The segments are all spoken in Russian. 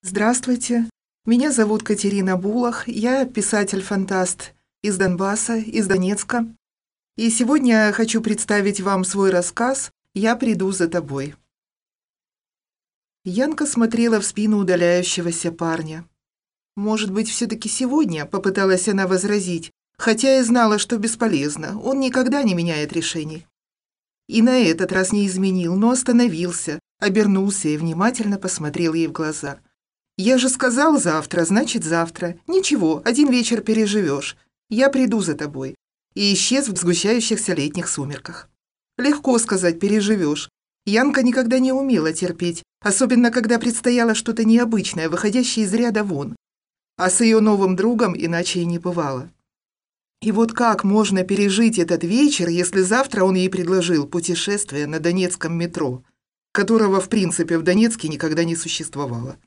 Здравствуйте, меня зовут Катерина Булах, я писатель-фантаст из Донбасса, из Донецка. И сегодня я хочу представить вам свой рассказ «Я приду за тобой». Янка смотрела в спину удаляющегося парня. «Может быть, все-таки сегодня?» — попыталась она возразить, хотя и знала, что бесполезно, он никогда не меняет решений. И на этот раз не изменил, но остановился, обернулся и внимательно посмотрел ей в глаза. «Я же сказал завтра, значит завтра. Ничего, один вечер переживешь. Я приду за тобой». И исчез в сгущающихся летних сумерках. Легко сказать «переживешь». Янка никогда не умела терпеть, особенно когда предстояло что-то необычное, выходящее из ряда вон. А с ее новым другом иначе и не бывало. И вот как можно пережить этот вечер, если завтра он ей предложил путешествие на донецком метро, которого, в принципе, в Донецке никогда не существовало?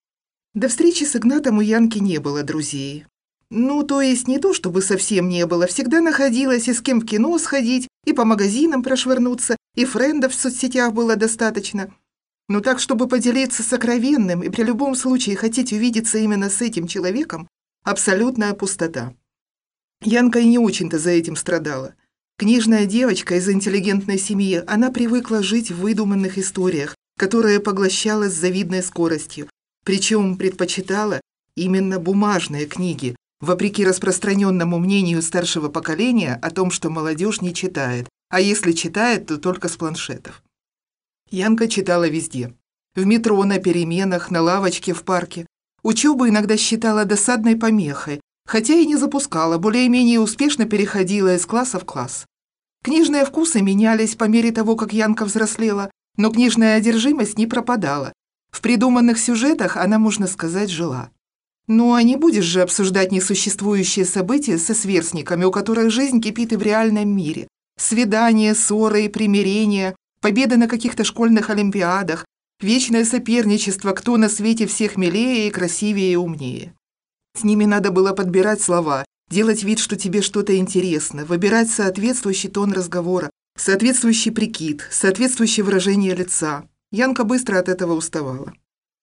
До встречи с Игнатом у Янки не было друзей. Ну, то есть не то, чтобы совсем не было, всегда находилось и с кем в кино сходить, и по магазинам прошвырнуться, и френдов в соцсетях было достаточно. Но так, чтобы поделиться сокровенным и при любом случае хотеть увидеться именно с этим человеком, абсолютная пустота. Янка и не очень-то за этим страдала. Книжная девочка из интеллигентной семьи, она привыкла жить в выдуманных историях, которые поглощала с завидной скоростью. Причем предпочитала именно бумажные книги, вопреки распространенному мнению старшего поколения о том, что молодежь не читает, а если читает, то только с планшетов. Янка читала везде. В метро, на переменах, на лавочке, в парке. Учебу иногда считала досадной помехой, хотя и не запускала, более-менее успешно переходила из класса в класс. Книжные вкусы менялись по мере того, как Янка взрослела, но книжная одержимость не пропадала. В придуманных сюжетах она, можно сказать, жила. Ну, а не будешь же обсуждать несуществующие события со сверстниками, у которых жизнь кипит и в реальном мире. Свидания, ссоры, примирения, победы на каких-то школьных олимпиадах, вечное соперничество, кто на свете всех милее и красивее и умнее. С ними надо было подбирать слова, делать вид, что тебе что-то интересно, выбирать соответствующий тон разговора, соответствующий прикид, соответствующее выражение лица. Янка быстро от этого уставала.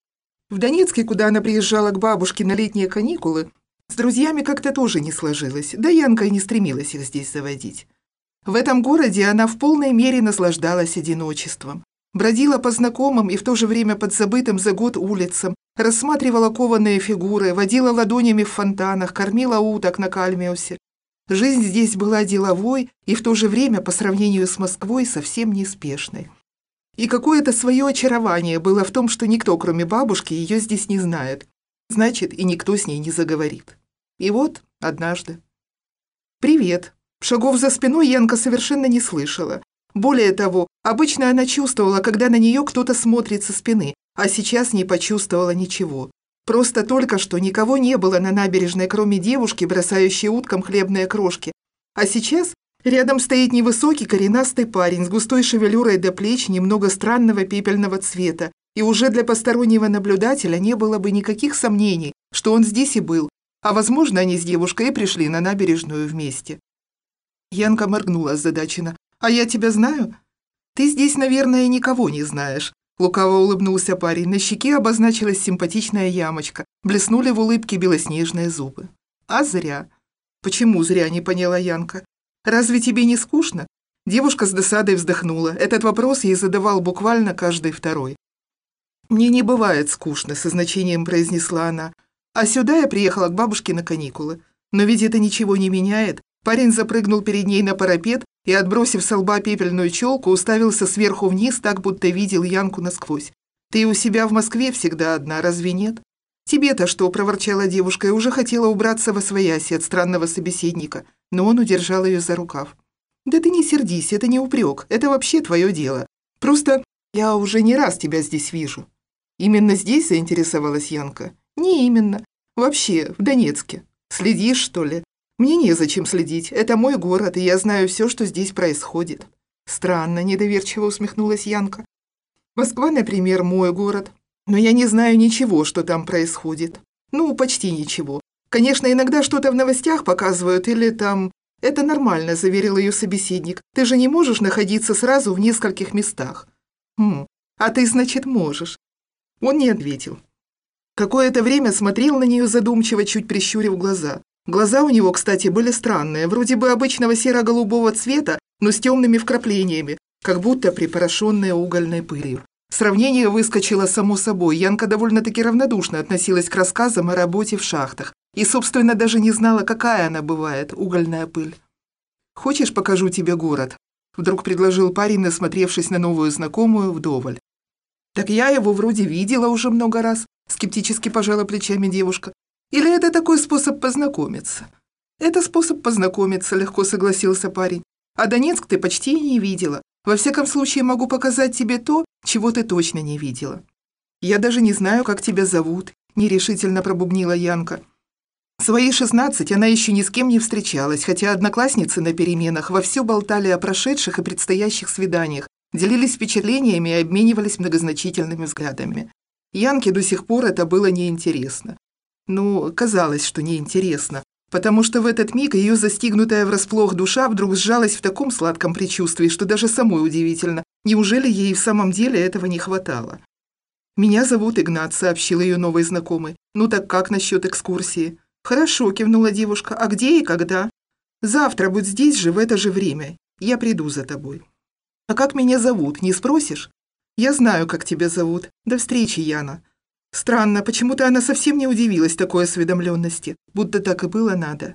В Донецке, куда она приезжала к бабушке на летние каникулы, с друзьями как-то тоже не сложилось, да Янка и не стремилась их здесь заводить. В этом городе она в полной мере наслаждалась одиночеством. Бродила по знакомым и в то же время подзабытым за год улицам, рассматривала кованые фигуры, водила ладонями в фонтанах, кормила уток на Кальмиусе. Жизнь здесь была деловой и в то же время, по сравнению с Москвой, совсем неспешной. И какое-то свое очарование было в том, что никто, кроме бабушки, ее здесь не знает. Значит, и никто с ней не заговорит. И вот однажды. «Привет». Шагов за спиной Янка совершенно не слышала. Более того, обычно она чувствовала, когда на нее кто-то смотрит со спины, а сейчас не почувствовала ничего. Просто только что никого не было на набережной, кроме девушки, бросающей уткам хлебные крошки. А сейчас рядом стоит невысокий коренастый парень с густой шевелюрой до плеч, немного странного пепельного цвета, и уже для постороннего наблюдателя не было бы никаких сомнений, что он здесь и был, а возможно, они с девушкой и пришли на набережную вместе. Янка моргнула озадаченно. «А я тебя знаю?» «Ты здесь, наверное, никого не знаешь», — лукаво улыбнулся парень. На щеке обозначилась симпатичная ямочка, блеснули в улыбке белоснежные зубы. «А зря». «Почему зря?» — не поняла Янка. «Разве тебе не скучно?» Девушка с досадой вздохнула. Этот вопрос ей задавал буквально каждый второй. «Мне не бывает скучно», — со значением произнесла она. «А сюда я приехала к бабушке на каникулы. Но ведь это ничего не меняет». Парень запрыгнул перед ней на парапет и, отбросив со лба пепельную челку, уставился сверху вниз, так будто видел Янку насквозь. «Ты у себя в Москве всегда одна, разве нет?» «Тебе-то что?» – проворчала девушка и уже хотела убраться восвояси от странного собеседника, но он удержал ее за рукав. «Да ты не сердись, это не упрек, это вообще твое дело. Просто я уже не раз тебя здесь вижу». «Именно здесь?» – заинтересовалась Янка. «Не именно. Вообще, в Донецке. Следишь, что ли?» «Мне незачем следить, это мой город, и я знаю все, что здесь происходит». «Странно», — недоверчиво усмехнулась Янка. «Москва, например, мой город, но я не знаю ничего, что там происходит. Ну, почти ничего. Конечно, иногда что-то в новостях показывают или там...» «Это нормально», — заверил ее собеседник. «Ты же не можешь находиться сразу в нескольких местах». А ты, значит, можешь». Он не ответил. Какое-то время смотрел на нее задумчиво, чуть прищурив глаза. Глаза у него, кстати, были странные, вроде бы обычного серо-голубого цвета, но с темными вкраплениями, как будто припорошенные угольной пылью. Сравнение выскочило само собой. Янка довольно-таки равнодушно относилась к рассказам о работе в шахтах и, собственно, даже не знала, какая она бывает, угольная пыль. «Хочешь, покажу тебе город?» — вдруг предложил парень, насмотревшись на новую знакомую вдоволь. «Так я его вроде видела уже много раз», — скептически пожала плечами девушка. «Или это такой способ познакомиться?» «Это способ познакомиться», — легко согласился парень. «А Донецк ты почти и не видела. Во всяком случае, могу показать тебе то, чего ты точно не видела». «Я даже не знаю, как тебя зовут», — нерешительно пробубнила Янка. В свои 16 она еще ни с кем не встречалась, хотя одноклассницы на переменах вовсю болтали о прошедших и предстоящих свиданиях, делились впечатлениями и обменивались многозначительными взглядами. Янке до сих пор это было неинтересно. Ну, казалось, что неинтересно, потому что в этот миг ее застигнутая врасплох душа вдруг сжалась в таком сладком предчувствии, что даже самой удивительно, неужели ей в самом деле этого не хватало. «Меня зовут Игнат», — сообщил ее новый знакомый. «Ну так как насчет экскурсии?» «Хорошо», — кивнула девушка. «А где и когда?» «Завтра будь здесь же в это же время. Я приду за тобой». «А как меня зовут, не спросишь?» «Я знаю, как тебя зовут. До встречи, Яна». Странно, почему-то она совсем не удивилась такой осведомленности, будто так и было надо.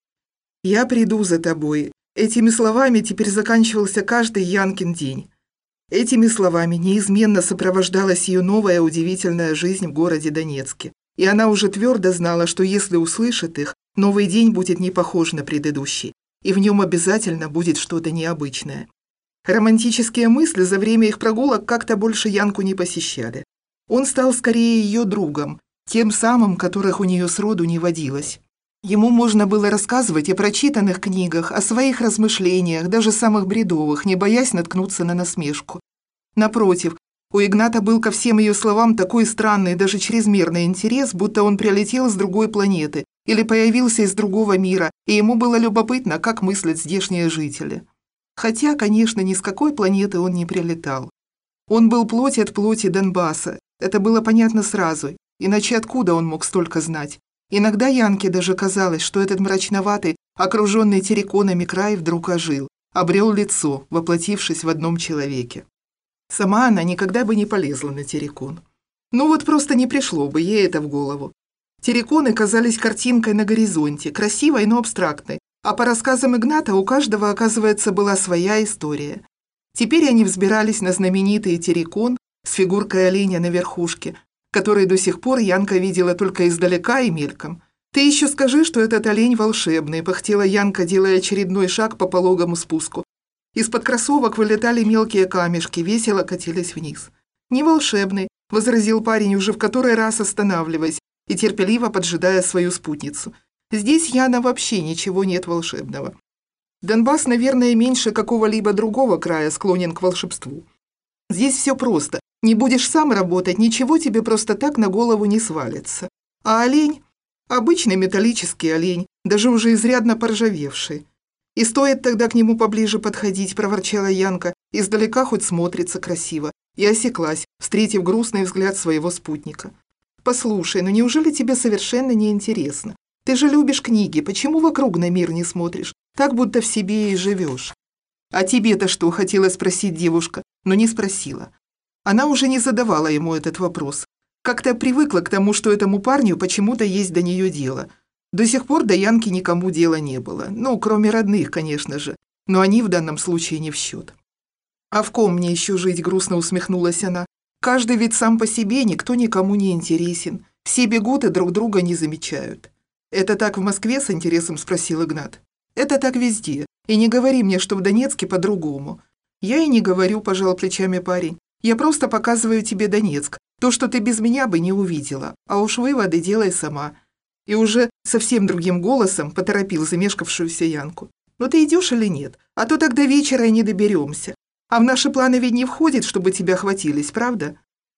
«Я приду за тобой». Этими словами теперь заканчивался каждый Янкин день. Этими словами неизменно сопровождалась ее новая удивительная жизнь в городе Донецке. И она уже твердо знала, что если услышит их, новый день будет не похож на предыдущий, и в нем обязательно будет что-то необычное. Романтические мысли за время их прогулок как-то больше Янку не посещали. Он стал скорее ее другом, тем самым, которых у нее сроду не водилось. Ему можно было рассказывать о прочитанных книгах, о своих размышлениях, даже самых бредовых, не боясь наткнуться на насмешку. Напротив, у Игната был ко всем ее словам такой странный, даже чрезмерный интерес, будто он прилетел с другой планеты или появился из другого мира, и ему было любопытно, как мыслят здешние жители. Хотя, конечно, ни с какой планеты он не прилетал. Он был плоть от плоти Донбасса, это было понятно сразу, иначе откуда он мог столько знать? Иногда Янке даже казалось, что этот мрачноватый, окруженный терриконами край вдруг ожил, обрел лицо, воплотившись в одном человеке. Сама она никогда бы не полезла на террикон. Ну вот просто не пришло бы ей это в голову. Терриконы казались картинкой на горизонте, красивой, но абстрактной, а по рассказам Игната у каждого, оказывается, была своя история. Теперь они взбирались на знаменитый террикон с фигуркой оленя на верхушке, который до сих пор Янка видела только издалека и мельком. «Ты еще скажи, что этот олень волшебный», — пыхтела Янка, делая очередной шаг по пологому спуску. Из-под кроссовок вылетали мелкие камешки, весело катились вниз. «Не волшебный», — возразил парень, уже в который раз останавливаясь и терпеливо поджидая свою спутницу. «Здесь, Яна, вообще ничего нет волшебного. Донбасс, наверное, меньше какого-либо другого края склонен к волшебству. Здесь все просто. Не будешь сам работать, ничего тебе просто так на голову не свалится. А олень? Обычный металлический олень, даже уже изрядно поржавевший. И стоит тогда к нему поближе подходить, проворчала Янка, издалека хоть смотрится красиво, и осеклась, встретив грустный взгляд своего спутника. «Послушай, ну неужели тебе совершенно не интересно? Ты же любишь книги, почему вокруг на мир не смотришь? Так будто в себе и живешь». «А тебе-то что?» — хотела спросить девушка, но не спросила. Она уже не задавала ему этот вопрос. Как-то привыкла к тому, что этому парню почему-то есть до нее дело. До сих пор до Янки никому дела не было. Ну, кроме родных, конечно же. Но они в данном случае не в счет. «А в ком мне еще жить?» — грустно усмехнулась она. «Каждый ведь сам по себе, никто никому не интересен. Все бегут и друг друга не замечают». «Это так в Москве?» — с интересом спросил Игнат. «Это так везде. И не говори мне, что в Донецке по-другому». «Я и не говорю», — пожал плечами парень. «Я просто показываю тебе Донецк, то, что ты без меня бы не увидела, а уж выводы делай сама». И уже совсем другим голосом поторопил замешкавшуюся Янку. «Ну ты идешь или нет? А то тогда вечера и не доберемся. А в наши планы ведь не входит, чтобы тебя хватились, правда?»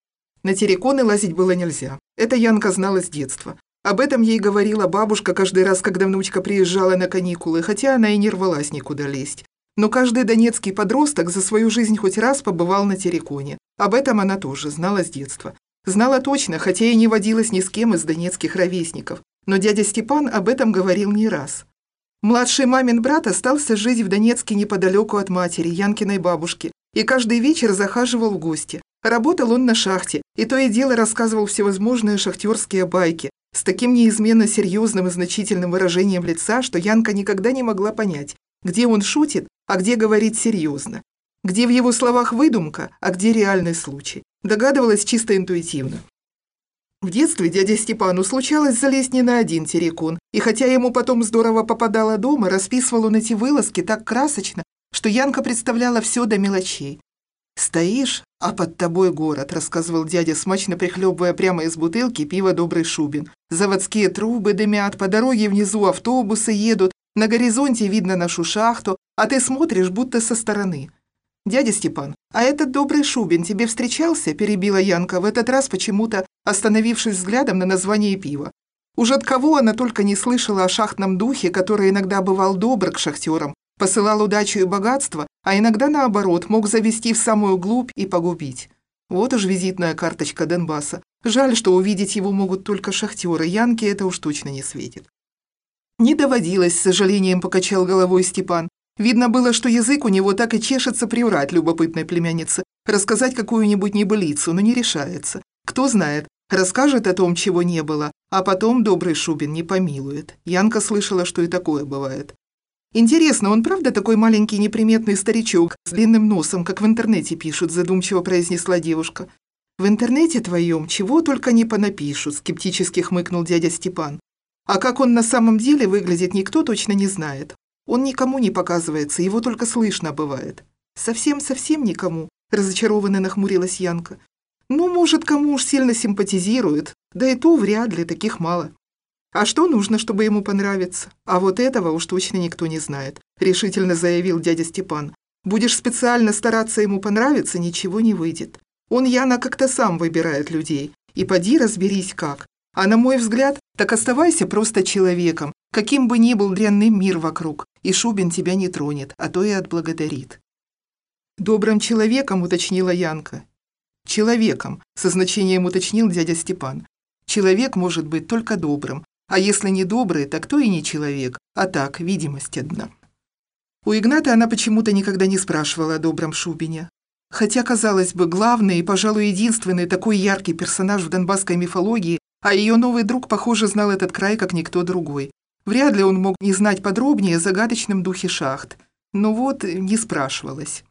На терриконы лазить было нельзя. Это Янка знала с детства. Об этом ей говорила бабушка каждый раз, когда внучка приезжала на каникулы, хотя она и не рвалась никуда лезть. Но каждый донецкий подросток за свою жизнь хоть раз побывал на терриконе. Об этом она тоже знала с детства. Знала точно, хотя и не водилась ни с кем из донецких ровесников, но дядя Степан об этом говорил не раз. Младший мамин брат остался жить в Донецке неподалеку от матери, Янкиной бабушки, и каждый вечер захаживал в гости. Работал он на шахте, и то и дело рассказывал всевозможные шахтерские байки с таким неизменно серьезным и значительным выражением лица, что Янка никогда не могла понять, где он шутит, а где говорит серьезно, где в его словах выдумка, а где реальный случай. Догадывалась чисто интуитивно. В детстве дяде Степану случалось залезть не на один террикон, и хотя ему потом здорово попадало дома, расписывал он эти вылазки так красочно, что Янка представляла все до мелочей. «Стоишь, а под тобой город», — рассказывал дядя, смачно прихлебывая прямо из бутылки пиво «Добрый Шубин». «Заводские трубы дымят, по дороге внизу автобусы едут, на горизонте видно нашу шахту, а ты смотришь будто со стороны». «Дядя Степан, а этот Добрый Шубин тебе встречался?» – перебила Янка, в этот раз почему-то остановившись взглядом на название пива. Уж от кого она только не слышала о шахтном духе, который иногда бывал добр к шахтерам, посылал удачу и богатство, а иногда, наоборот, мог завести в самую глубь и погубить. Вот уж визитная карточка Донбасса. Жаль, что увидеть его могут только шахтеры, Янке это уж точно не светит. «Не доводилось», – с сожалением покачал головой Степан. Видно было, что язык у него так и чешется приврать любопытной племяннице, рассказать какую-нибудь небылицу, но не решается. Кто знает, расскажет о том, чего не было, а потом Добрый Шубин не помилует. Янка слышала, что и такое бывает. «Интересно, он правда такой маленький неприметный старичок с длинным носом, как в интернете пишут?» – задумчиво произнесла девушка. «В интернете твоем чего только не понапишут», – скептически хмыкнул дядя Степан. «А как он на самом деле выглядит, никто точно не знает. Он никому не показывается, его только слышно бывает». «Совсем-совсем никому», – разочарованно нахмурилась Янка. «Ну, может, кому уж сильно симпатизирует, да и то вряд ли, таких мало. А что нужно, чтобы ему понравиться? А вот этого уж точно никто не знает», – решительно заявил дядя Степан. «Будешь специально стараться ему понравиться, ничего не выйдет. Он, Яна, как-то сам выбирает людей. И поди разберись как. А на мой взгляд, так оставайся просто человеком, каким бы ни был дрянным мир вокруг, и Шубин тебя не тронет, а то и отблагодарит». «Добрым человеком», — уточнила Янка. «Человеком», — со значением уточнил дядя Степан. «Человек может быть только добрым, а если не добрый, так то и не человек, а так, видимость одна». У Игната она почему-то никогда не спрашивала о Добром Шубине. Хотя, казалось бы, главный и, пожалуй, единственный такой яркий персонаж в донбасской мифологии, а ее новый друг, похоже, знал этот край, как никто другой. Вряд ли он мог не знать подробнее о загадочном духе шахт. Но вот не спрашивалась.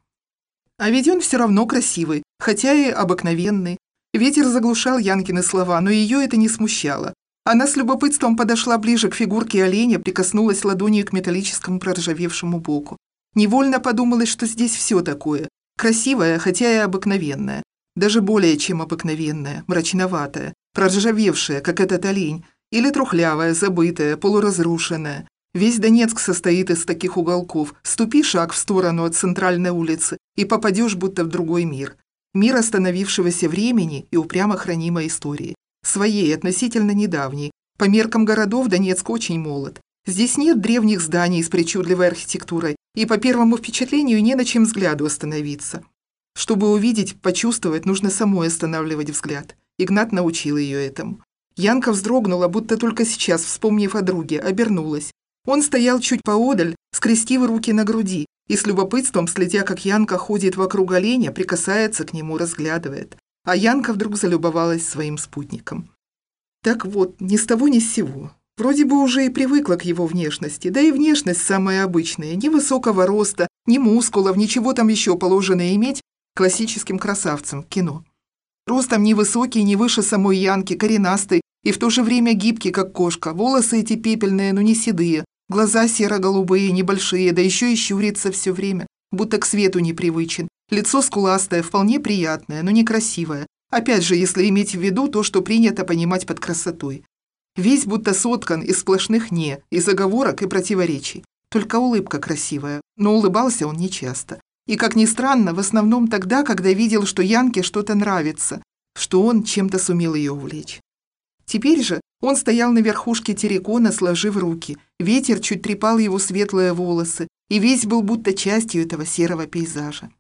А ведь он все равно красивый, хотя и обыкновенный. Ветер заглушал Янкины слова, но ее это не смущало. Она с любопытством подошла ближе к фигурке оленя, прикоснулась ладонью к металлическому проржавевшему боку. Невольно подумалось, что здесь все такое. Красивое, хотя и обыкновенное. Даже более чем обыкновенное, мрачноватое, проржавевшее, как этот олень. Или трухлявое, забытое, полуразрушенное. Весь Донецк состоит из таких уголков. Ступи шаг в сторону от центральной улицы и попадешь будто в другой мир. Мир остановившегося времени и упрямо хранимой истории. Своей, относительно недавней. По меркам городов Донецк очень молод. Здесь нет древних зданий с причудливой архитектурой, и по первому впечатлению не на чем взгляду остановиться. Чтобы увидеть, почувствовать, нужно самой останавливать взгляд. Игнат научил ее этому. Янка вздрогнула, будто только сейчас, вспомнив о друге, обернулась. Он стоял чуть поодаль, скрестив руки на груди, и с любопытством, следя, как Янка ходит вокруг оленя, прикасается к нему, разглядывает. А Янка вдруг залюбовалась своим спутником. Так вот, ни с того ни с сего. Вроде бы уже и привыкла к его внешности, да и внешность самая обычная, ни высокого роста, ни мускулов, ничего там еще положено иметь классическим красавцем в кино. Ростом невысокий, не выше самой Янки, коренастый и в то же время гибкий, как кошка, волосы эти пепельные, но не седые, глаза серо-голубые, небольшие, да еще и щурится все время, будто к свету непривычен, лицо скуластое, вполне приятное, но некрасивое, опять же, если иметь в виду то, что принято понимать под красотой. Весь будто соткан из сплошных «не», из оговорок и противоречий, только улыбка красивая, но улыбался он нечасто. И, как ни странно, в основном тогда, когда видел, что Янке что-то нравится, что он чем-то сумел ее увлечь. Теперь же он стоял на верхушке террикона, сложив руки. Ветер чуть трепал его светлые волосы, и весь был будто частью этого серого пейзажа.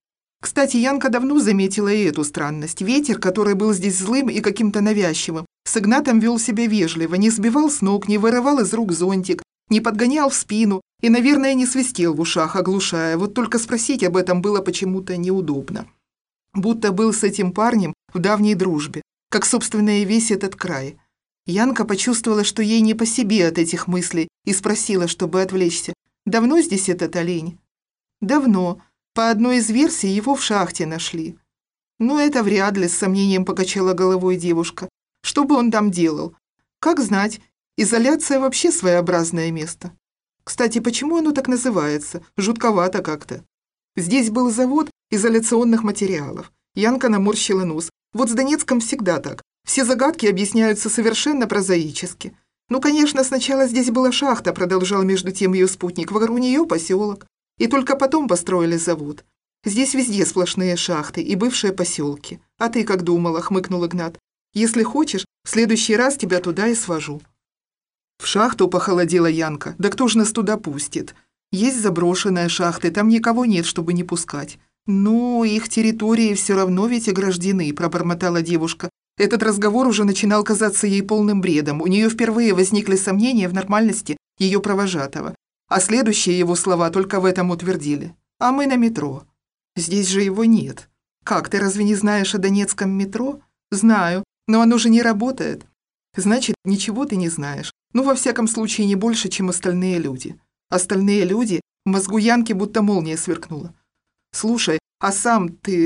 Кстати, Янка давно заметила и эту странность. Ветер, который был здесь злым и каким-то навязчивым, с Игнатом вел себя вежливо, не сбивал с ног, не вырывал из рук зонтик, не подгонял в спину и, наверное, не свистел в ушах, оглушая. Вот только спросить об этом было почему-то неудобно. Будто был с этим парнем в давней дружбе, как, собственно, и весь этот край. Янка почувствовала, что ей не по себе от этих мыслей, и спросила, чтобы отвлечься: «Давно здесь этот олень?» «Давно. По одной из версий его в шахте нашли». «Ну, это вряд ли», — с сомнением покачала головой девушка. «Что бы он там делал?» «Как знать. Изоляция вообще своеобразное место. Кстати, почему оно так называется? Жутковато как-то». Здесь был завод изоляционных материалов. Янка наморщила нос. Вот с Донецком всегда так. Все загадки объясняются совершенно прозаически. «Ну, конечно, сначала здесь была шахта», — продолжал между тем ее спутник, «вокруг нее поселок. И только потом построили завод. Здесь везде сплошные шахты и бывшие поселки. А ты как думала?» — хмыкнул Игнат. «Если хочешь, в следующий раз тебя туда и свожу». «В шахту?» — похолодела Янка. «Да кто ж нас туда пустит? Есть заброшенные шахты, там никого нет, чтобы не пускать». «Ну, их территории все равно ведь ограждены», — пробормотала девушка. Этот разговор уже начинал казаться ей полным бредом. У нее впервые возникли сомнения в нормальности ее провожатого. А следующие его слова только в этом утвердили. «А мы на метро». «Здесь же его нет». «Как, ты разве не знаешь о Донецком метро?» «Знаю, но оно же не работает». «Значит, ничего ты не знаешь. Ну, во всяком случае, не больше, чем остальные люди». «Остальные люди?» В мозгу Янки будто молния сверкнула. «Слушай, а сам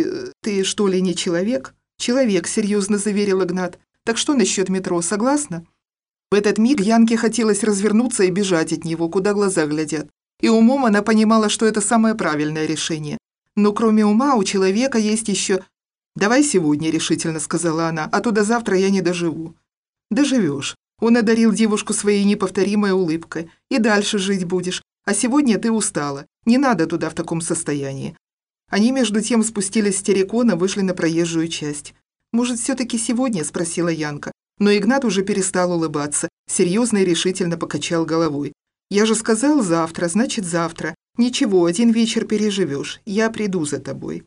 ты что ли не человек?» «Человек», — серьезно заверил Игнат. «Так что насчет метро, согласна?» В этот миг Янке хотелось развернуться и бежать от него, куда глаза глядят. И умом она понимала, что это самое правильное решение. Но кроме ума у человека есть еще... «Давай сегодня», — решительно сказала она, «а то до завтра я не доживу». «Доживешь». Он одарил девушку своей неповторимой улыбкой. «И дальше жить будешь. А сегодня ты устала. Не надо туда в таком состоянии». Они между тем спустились с террикона, вышли на проезжую часть. «Может, все-таки сегодня?» – спросила Янка. Но Игнат уже перестал улыбаться, серьезно и решительно покачал головой. «Я же сказал завтра, значит завтра. Ничего, один вечер переживешь. Я приду за тобой».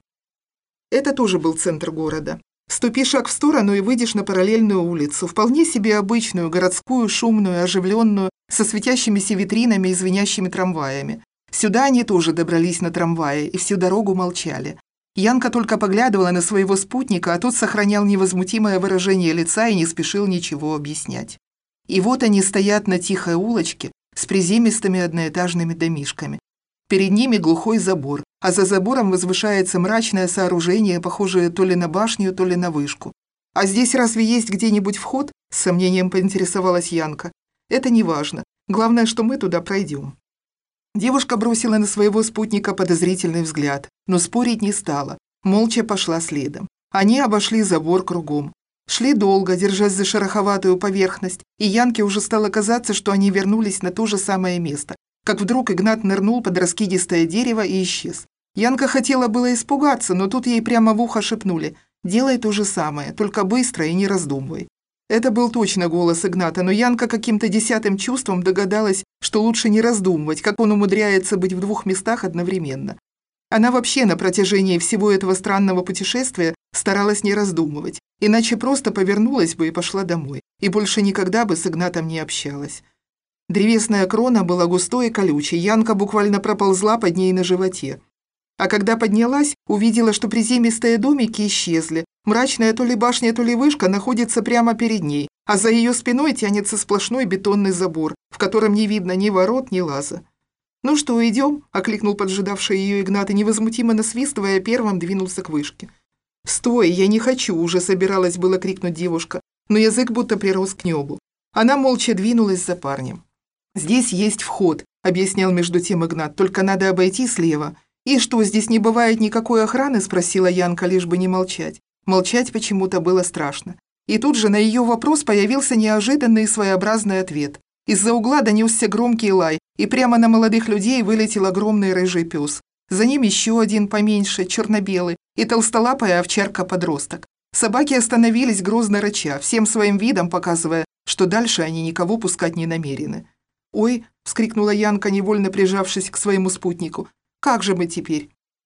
Это тоже был центр города. Ступи шаг в сторону и выйдешь на параллельную улицу, вполне себе обычную, городскую, шумную, оживленную, со светящимися витринами и звенящими трамваями. Сюда они тоже добрались на трамвае и всю дорогу молчали. Янка только поглядывала на своего спутника, а тот сохранял невозмутимое выражение лица и не спешил ничего объяснять. И вот они стоят на тихой улочке с приземистыми одноэтажными домишками. Перед ними глухой забор, а за забором возвышается мрачное сооружение, похожее то ли на башню, то ли на вышку. «А здесь разве есть где-нибудь вход?» – с сомнением поинтересовалась Янка. «Это не важно. Главное, что мы туда пройдем». Девушка бросила на своего спутника подозрительный взгляд, но спорить не стала, молча пошла следом. Они обошли забор кругом. Шли долго, держась за шероховатую поверхность, и Янке уже стало казаться, что они вернулись на то же самое место, как вдруг Игнат нырнул под раскидистое дерево и исчез. Янка хотела было испугаться, но тут ей прямо в ухо шепнули: «Делай то же самое, только быстро и не раздумывай». Это был точно голос Игната, но Янка каким-то десятым чувством догадалась, что лучше не раздумывать, как он умудряется быть в двух местах одновременно. Она вообще на протяжении всего этого странного путешествия старалась не раздумывать, иначе просто повернулась бы и пошла домой, и больше никогда бы с Игнатом не общалась. Древесная крона была густой и колючей, Янка буквально проползла под ней на животе. А когда поднялась, увидела, что приземистые домики исчезли. Мрачная то ли башня, то ли вышка находится прямо перед ней, а за ее спиной тянется сплошной бетонный забор, в котором не видно ни ворот, ни лаза. «Ну что, идем?» – окликнул поджидавший ее Игнат и, невозмутимо насвистывая, первым двинулся к вышке. «Стой, я не хочу!» – уже собиралась было крикнуть девушка, но язык будто прирос к небу. Она молча двинулась за парнем. «Здесь есть вход», – объяснял между тем Игнат, – «только надо обойти слева». «И что, здесь не бывает никакой охраны?» – спросила Янка, лишь бы не молчать. Молчать почему-то было страшно. И тут же на ее вопрос появился неожиданный и своеобразный ответ. Из-за угла донесся громкий лай, и прямо на молодых людей вылетел огромный рыжий пес. За ним еще один поменьше, черно-белый, и толстолапая овчарка-подросток. Собаки остановились, грозно рыча, всем своим видом показывая, что дальше они никого пускать не намерены. «Ой!» – вскрикнула Янка, невольно прижавшись к своему спутнику. «Как же мы теперь?»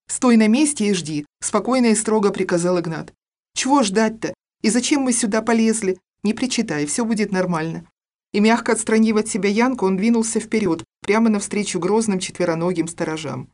«Стой на месте и жди», – спокойно и строго приказал Игнат. «Чего ждать-то? И зачем мы сюда полезли? Не причитай, все будет нормально». И мягко отстранив от себя Янку, он двинулся вперед, прямо навстречу грозным четвероногим сторожам.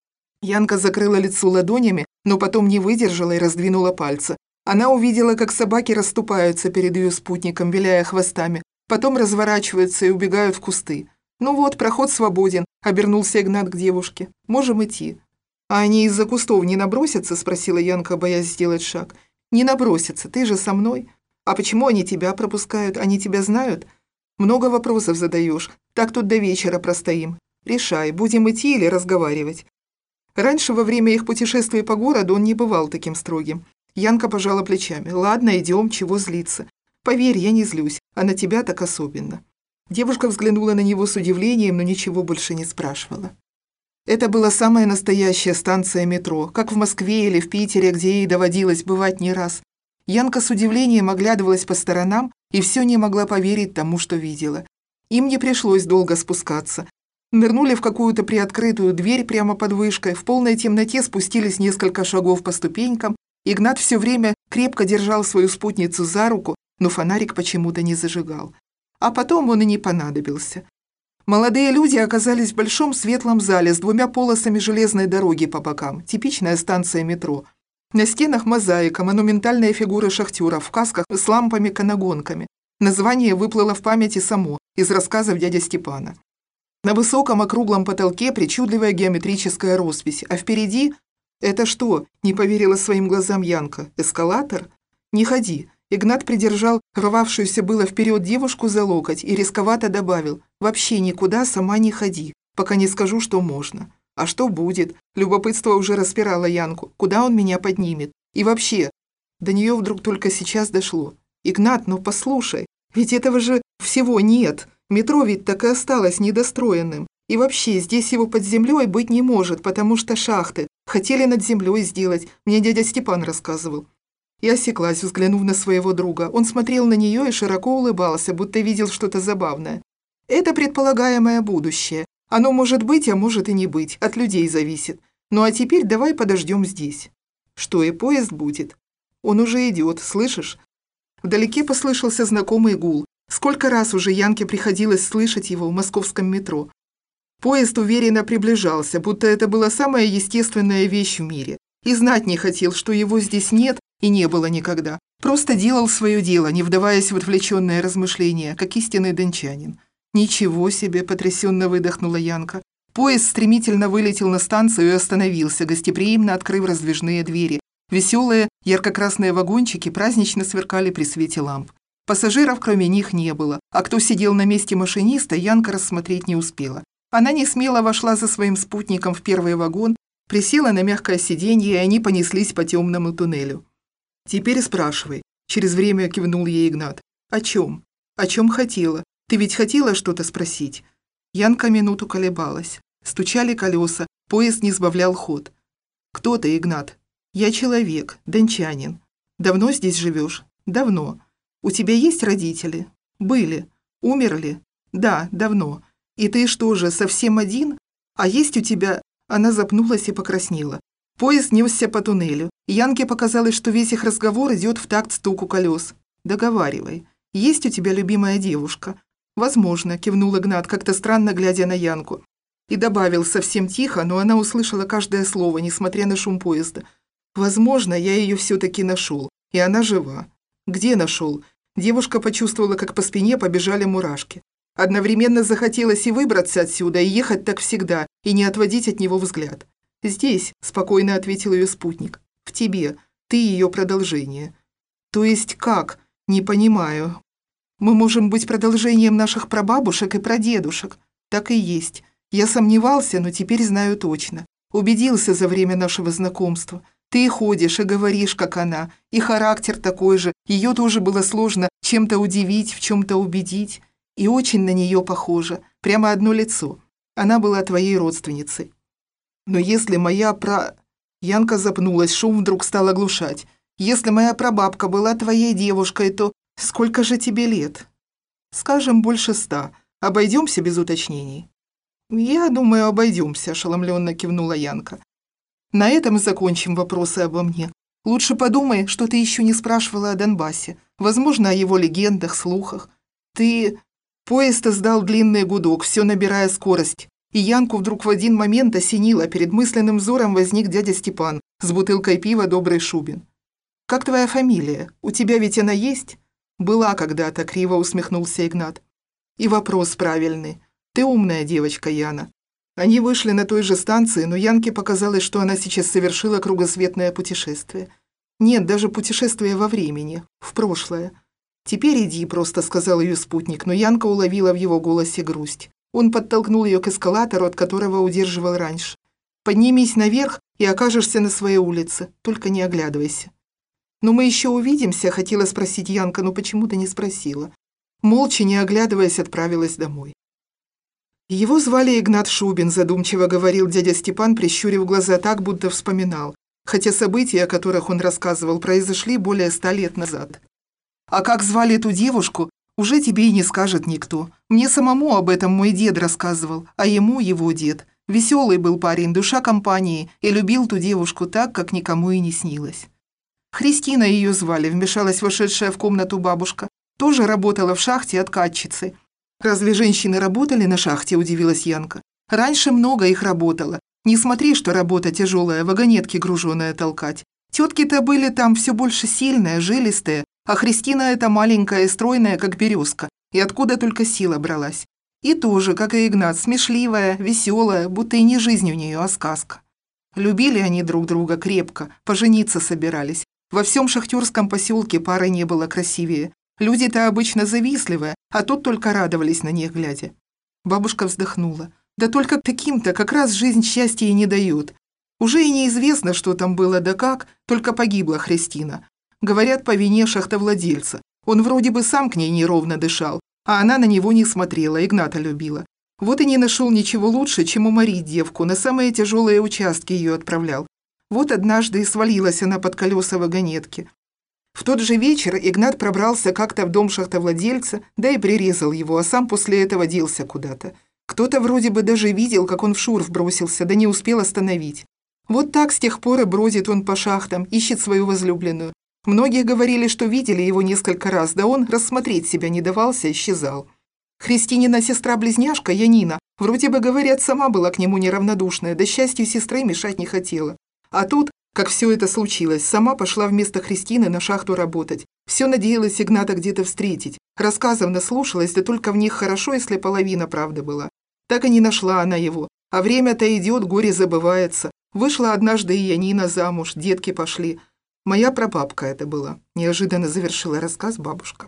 Янка закрыла лицо ладонями, но потом не выдержала и раздвинула пальцы. Она увидела, как собаки расступаются перед ее спутником, виляя хвостами, потом разворачиваются и убегают в кусты. «Ну вот, проход свободен», — обернулся Игнат к девушке. «Можем идти». «А они из-за кустов не набросятся?» — спросила Янка, боясь сделать шаг. «Не набросятся, ты же со мной. А почему они тебя пропускают? Они тебя знают?» «Много вопросов задаешь. Так тут до вечера простоим. Решай, будем идти или разговаривать». Раньше, во время их путешествия по городу, он не бывал таким строгим. Янка пожала плечами. «Ладно, идем, чего злиться. Поверь, я не злюсь, а на тебя так особенно». Девушка взглянула на него с удивлением, но ничего больше не спрашивала. Это была самая настоящая станция метро, как в Москве или в Питере, где ей доводилось бывать не раз. Янка с удивлением оглядывалась по сторонам и все не могла поверить тому, что видела. Им не пришлось долго спускаться. Нырнули в какую-то приоткрытую дверь прямо под вышкой, в полной темноте спустились несколько шагов по ступенькам. Игнат все время крепко держал свою спутницу за руку, но фонарик почему-то не зажигал. А потом он и не понадобился. Молодые люди оказались в большом светлом зале с двумя полосами железной дороги по бокам, типичная станция метро. На стенах мозаика, монументальные фигуры шахтеров в касках с лампами-канагонками. Название выплыло в памяти само, из рассказов дяди Степана. На высоком округлом потолке причудливая геометрическая роспись, а впереди... «Это что?» – не поверила своим глазам Янка. «Эскалатор?» «Не ходи». Игнат придержал рвавшуюся было вперед девушку за локоть и рисковато добавил: «Вообще никуда сама не ходи, пока не скажу, что можно». «А что будет?» Любопытство уже распирало Янку. «Куда он меня поднимет? И вообще...» До нее вдруг только сейчас дошло. «Игнат, ну послушай, ведь этого же всего нет. Метро ведь так и осталось недостроенным. И вообще, здесь его под землей быть не может, потому что шахты. Хотели над землей сделать, мне дядя Степан рассказывал». И осеклась, взглянув на своего друга. Он смотрел на нее и широко улыбался, будто видел что-то забавное. «Это предполагаемое будущее. Оно может быть, а может и не быть. От людей зависит. Ну а теперь давай подождем здесь». «Что, и поезд будет?» «Он уже идет, слышишь?» Вдалеке послышался знакомый гул. Сколько раз уже Янке приходилось слышать его в московском метро. Поезд уверенно приближался, будто это была самая естественная вещь в мире. И знать не хотел, что его здесь нет и не было никогда. Просто делал свое дело, не вдаваясь в отвлеченное размышление, как истинный дончанин. «Ничего себе!» – потрясенно выдохнула Янка. Поезд стремительно вылетел на станцию и остановился, гостеприимно открыв раздвижные двери. Веселые ярко-красные вагончики празднично сверкали при свете ламп. Пассажиров кроме них не было, а кто сидел на месте машиниста, Янка рассмотреть не успела. Она несмело вошла за своим спутником в первый вагон, присела на мягкое сиденье, и они понеслись по темному туннелю. «Теперь спрашивай», — через время кивнул ей Игнат. «О чем? О чем хотела? Ты ведь хотела что-то спросить?» Янка минуту колебалась. Стучали колеса, поезд не сбавлял ход. «Кто ты, Игнат?» «Я человек, дончанин. Давно здесь живешь?» «Давно. У тебя есть родители?» «Были. Умерли?» «Да, давно. И ты что же, совсем один? А есть у тебя...» Она запнулась и покраснела. Поезд несся по туннелю. Янке показалось, что весь их разговор идет в такт стуку колес. «Договаривай. Есть у тебя любимая девушка?» «Возможно», — кивнул Игнат, как-то странно глядя на Янку. И добавил совсем тихо, но она услышала каждое слово, несмотря на шум поезда. «Возможно, я ее все-таки нашел, и она жива». «Где нашел?» Девушка почувствовала, как по спине побежали мурашки. Одновременно захотелось и выбраться отсюда, и ехать так всегда, и не отводить от него взгляд. «Здесь», — спокойно ответил ее спутник. «В тебе. Ты ее продолжение». «То есть как? Не понимаю. Мы можем быть продолжением наших прабабушек и прадедушек». «Так и есть. Я сомневался, но теперь знаю точно. Убедился за время нашего знакомства. Ты ходишь и говоришь, как она, и характер такой же. Ее тоже было сложно чем-то удивить, в чем-то убедить. И очень на нее похоже. Прямо одно лицо. Она была твоей родственницей». «Но если моя Янка запнулась, шум вдруг стал оглушать. «Если моя прабабка была твоей девушкой, то сколько же тебе лет?» «Скажем, больше 100. Обойдемся без уточнений?» «Я думаю, обойдемся», — ошеломленно кивнула Янка. На этом и закончим вопросы обо мне. Лучше подумай, что ты еще не спрашивала о Донбассе. Возможно, о его легендах, слухах. Ты...» Поезд издал длинный гудок, все набирая скорость. И Янку вдруг в один момент осенило, перед мысленным взором возник дядя Степан с бутылкой пива «Добрый Шубин». «Как твоя фамилия? У тебя ведь она есть?» «Была когда-то», — криво усмехнулся Игнат. «И вопрос правильный. Ты умная девочка, Яна». Они вышли на той же станции, но Янке показалось, что она сейчас совершила кругосветное путешествие. Нет, даже путешествие во времени, в прошлое. «Теперь иди», — просто сказал ее спутник, но Янка уловила в его голосе грусть. Он подтолкнул ее к эскалатору, от которого удерживал раньше. «Поднимись наверх и окажешься на своей улице, только не оглядывайся». «Но мы еще увидимся», — хотела спросить Янка, но почему-то не спросила. Молча, не оглядываясь, отправилась домой. «Его звали Игнат Шубин», — задумчиво говорил дядя Степан, прищурив глаза так, будто вспоминал, хотя события, о которых он рассказывал, произошли более 100 лет назад. «А как звали эту девушку, уже тебе и не скажет никто. Мне самому об этом мой дед рассказывал, а ему его дед. Веселый был парень, душа компании, и любил ту девушку так, как никому и не снилось». «Христина ее звали», — вмешалась вошедшая в комнату бабушка. «Тоже работала в шахте откатчицей». «Разве женщины работали на шахте?» – удивилась Янка. «Раньше много их работало. Не смотри, что работа тяжелая, вагонетки груженые толкать. Тетки-то были там все больше сильные, жилистые, а Христина эта маленькая и стройная, как березка, и откуда только сила бралась. И тоже, как и Игнат, смешливая, веселая, будто и не жизнь у нее, а сказка. Любили они друг друга крепко, пожениться собирались. Во всем шахтерском поселке пары не было красивее. Люди-то обычно завистливые, а тут только радовались на них глядя». Бабушка вздохнула. «Да только таким-то как раз жизнь счастья и не дает. Уже и неизвестно, что там было да как, только погибла Христина. Говорят, по вине шахтовладельца. Он вроде бы сам к ней неровно дышал, а она на него не смотрела, Игната любила. Вот и не нашел ничего лучше, чем уморить девку, на самые тяжелые участки ее отправлял. Вот однажды и свалилась она под колеса вагонетки. В тот же вечер Игнат пробрался как-то в дом шахтовладельца, да и прирезал его, а сам после этого делся куда-то. Кто-то вроде бы даже видел, как он в шурф бросился, да не успел остановить. Вот так с тех пор и бродит он по шахтам, ищет свою возлюбленную. Многие говорили, что видели его несколько раз, да он рассмотреть себя не давался, исчезал. Христинина сестра-близняшка Янина, вроде бы, говорят, сама была к нему неравнодушная, да счастью сестры мешать не хотела. А тут, как все это случилось, сама пошла вместо Христины на шахту работать. Все надеялась Игната где-то встретить. Рассказов наслушалась, да только в них хорошо, если половина правды была. Так и не нашла она его. А время-то идет, горе забывается. Вышла однажды и Янина замуж, детки пошли. Моя прабабка это была. Неожиданно завершила рассказ бабушка.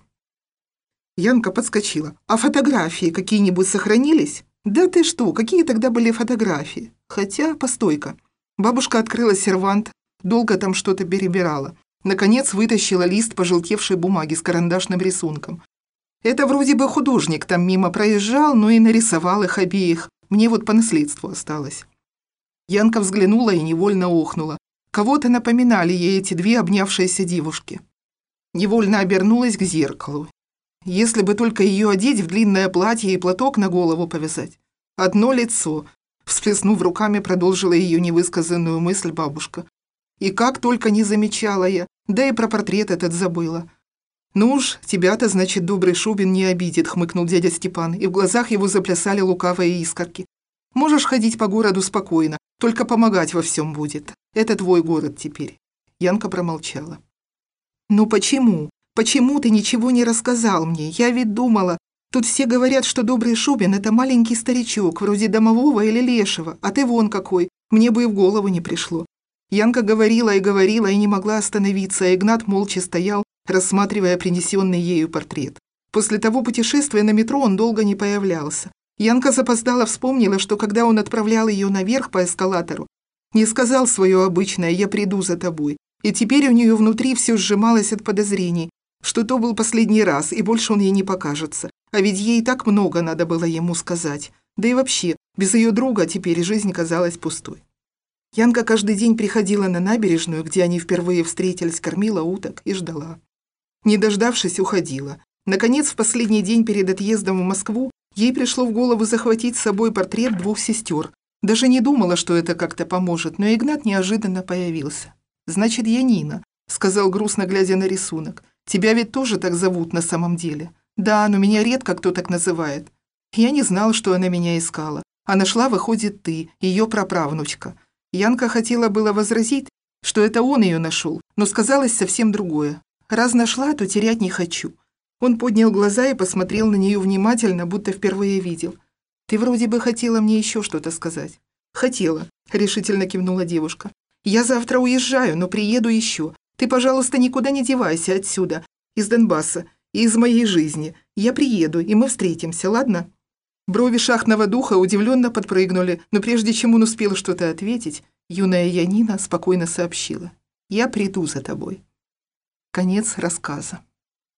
Янка подскочила. «А фотографии какие-нибудь сохранились?» «Да ты что, какие тогда были фотографии? Хотя, постой-ка». Бабушка открыла сервант, долго там что-то перебирала. Наконец вытащила лист пожелтевшей бумаги с карандашным рисунком. «Это вроде бы художник там мимо проезжал, но и нарисовал их обеих. Мне вот по наследству осталось». Янка взглянула и невольно охнула. Кого-то напоминали ей эти две обнявшиеся девушки. Невольно обернулась к зеркалу. Если бы только ее одеть в длинное платье и платок на голову повязать. Одно лицо. Всплеснув руками, продолжила ее невысказанную мысль бабушка. И как только не замечала я, да и про портрет этот забыла. «Ну уж, тебя-то, значит, добрый Шубин не обидит», — хмыкнул дядя Степан, и в глазах его заплясали лукавые искорки. «Можешь ходить по городу спокойно, только помогать во всем будет. Это твой город теперь». Янка промолчала. «Ну почему? Почему ты ничего не рассказал мне? Я ведь думала, тут все говорят, что добрый Шубин — это маленький старичок, вроде домового или лешего, а ты вон какой, мне бы и в голову не пришло». Янка говорила и не могла остановиться, а Игнат молча стоял, рассматривая принесенный ею портрет. После того путешествия на метро он долго не появлялся. Янка запоздала вспомнила, что когда он отправлял ее наверх по эскалатору, не сказал свое обычное «я приду за тобой», и теперь у нее внутри все сжималось от подозрений, что то был последний раз, и больше он ей не покажется. А ведь ей так много надо было ему сказать. Да и вообще, без ее друга теперь жизнь казалась пустой. Янка каждый день приходила на набережную, где они впервые встретились, кормила уток и ждала. Не дождавшись, уходила. Наконец, в последний день перед отъездом в Москву ей пришло в голову захватить с собой портрет двух сестер, Даже не думала, что это как-то поможет, но Игнат неожиданно появился. «Значит, Янина», — сказал грустно, глядя на рисунок. «Тебя ведь тоже так зовут на самом деле?» «Да, но меня редко кто так называет». Я не знал, что она меня искала. А нашла, выходит, ты, ее праправнучка. Янка хотела было возразить, что это он ее нашел, но сказалось совсем другое. Раз нашла, то терять не хочу. Он поднял глаза и посмотрел на нее внимательно, будто впервые видел. «Ты вроде бы хотела мне еще что-то сказать». «Хотела», — решительно кивнула девушка. «Я завтра уезжаю, но приеду еще. Ты, пожалуйста, никуда не девайся отсюда, из Донбасса и из моей жизни. Я приеду, и мы встретимся, ладно?» Брови шахтного духа удивленно подпрыгнули, но прежде чем он успел что-то ответить, юная Янина спокойно сообщила: «Я приду за тобой». Конец рассказа.